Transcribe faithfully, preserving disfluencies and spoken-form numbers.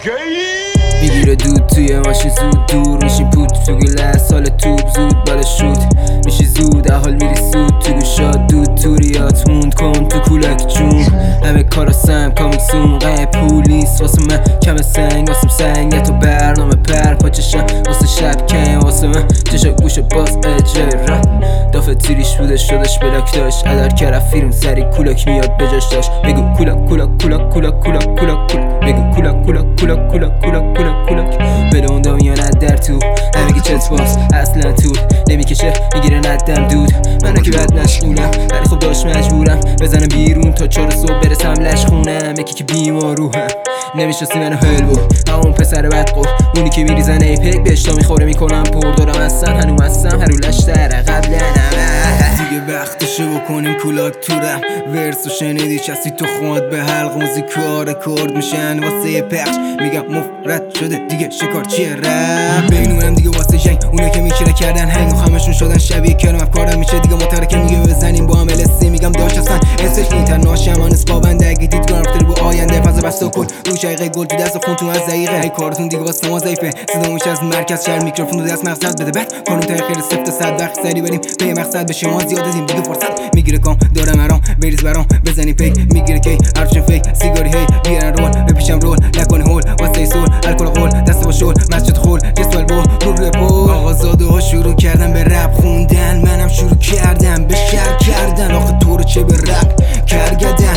میگیره دود توی ماشین زود دور میشیم پود تو گله سال توب زود بالا شود میشی زود احال میری سود تو گوشات دود توریات موند کن تو کولک جون همه کاراسم کامیکسون قیم پولیس واسه من کم سنگ واسم سنگ تو برنامه پر پاچشم واسه شب کم واسه من چشا گوش باز اجرای رپ دافه تیریش بوده شدش بلاک داشت ادر کرد فیلم سری کولاک میاد بجاش داشت بگو کولاک کولاک کولاک کولاک کولاک کولاک بگو کولاک کولاک کولاک کولاک کولاک کولاک کولاک بده اون دنیا نه در تو نمیگی چت باز اصلا طول نمیکشه میگیره ندم دود منو که بد نشونم ولی خب داشت مجبورم بزنم بیرون تا چهار صبح برسم لش خونم یکی که بیمار روحم نمیشناسی منو هلبو همون پسر بدقو اونی که میریزن ایپک بهشتا میخوره میکنم پر دارم هستم هنوم هستم هرو لشتر قبل دیگه وقتشو بکنیم کولاک تورم ورسو شنیدی چستی تو خواد به حلق موزیکا رکورد میشن واسه پخش میگم مفرد شده دیگه شکار چیه رپ بینونم دیگه واسه جنگ اونا که میشه کردن هنگ و خمشون شدن شبیه کلم افکارم میشه دیگه مترکه میگه بزنیم با هم السی میگم داشت اصلا اسش اینترناشنال اسپابنده اگه دید گرفتر بو آینده فاز بسته کن رو شقیقه گل تو دست خونتون از دقیقه ای کارتون دیگه واسه ما ضعیفه صدا میشه از مرکز شهر میکروفون رو دست مقصد بده بعد کارون تاخیر سفت صد وقت سری بریم پی مقصد بشه ما زیاد دیم دیگه فرصت میگیره کام دارم مرام بریز برام بزنی پیک میگیره کی هرچه فیک سیگاری هی بیارن رول بپیشم رول نکنی هول واسه سول الکل قول دست با شول مسجد خول جسوال بو رو روی پول آقازاده ها شروع کردن به رپ خوندن منم شروع کردم به شر کردن آخه تو رو چه به رپ کرگدن